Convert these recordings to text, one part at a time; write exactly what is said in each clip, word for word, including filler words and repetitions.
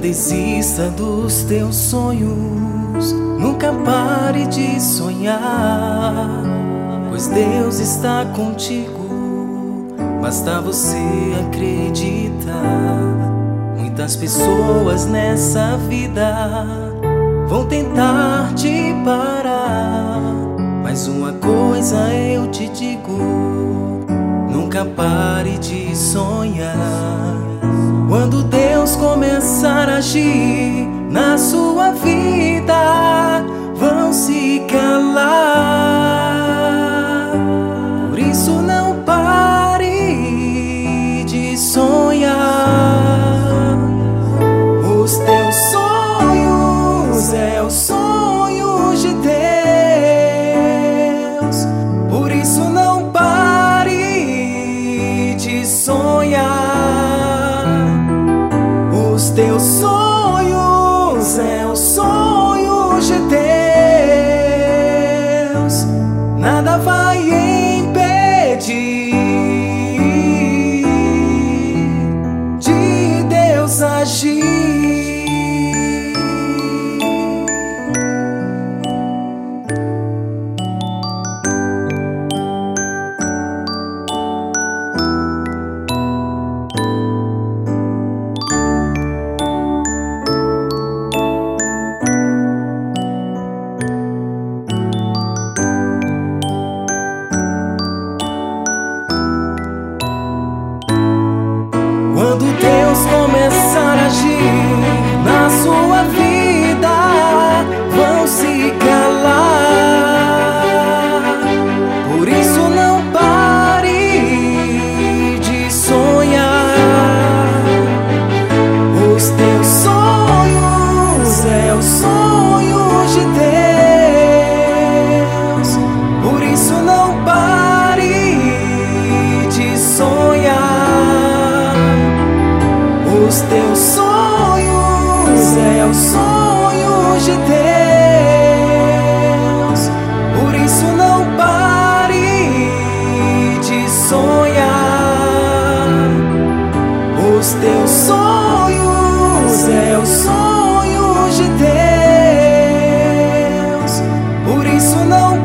desista dos teus sonhos, nunca pare de sonhar, pois Deus está contigo, basta você acreditar. Muitas pessoas nessa vida vão tentar te parar, mas uma coisa eu te digo: nunca pare de sonhar. Quando Deus começar a agir na sua vida, vão se calar. Por isso não pare de sonhar. Os teus sonhos é o sonho de Deus. Por isso não pare de sonhar. Os teus sonhos é o sonho de Deus. Nada vai impedir de Deus agir. Quando Deus começar a agir na sua vida, vão se calar. Por isso não pare de sonhar. Os teus sonhos é o sonho de Deus. Por isso não pare de sonhar. Os teus sonhos é o sonho de Deus. Por isso não pare de sonhar. Os teus sonhos é o sonho de Deus. Por isso não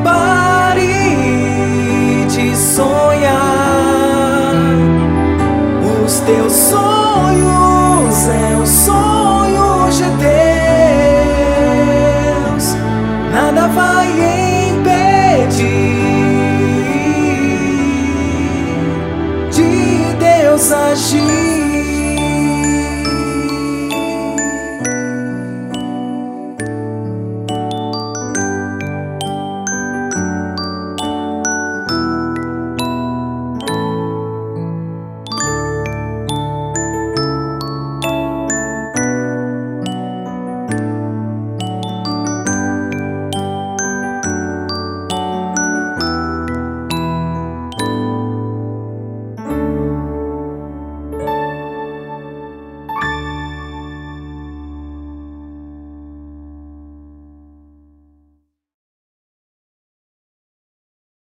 pare de sonhar. Os teus sonhos é o sonho de Deus. Nada vai impedir de Deus agir.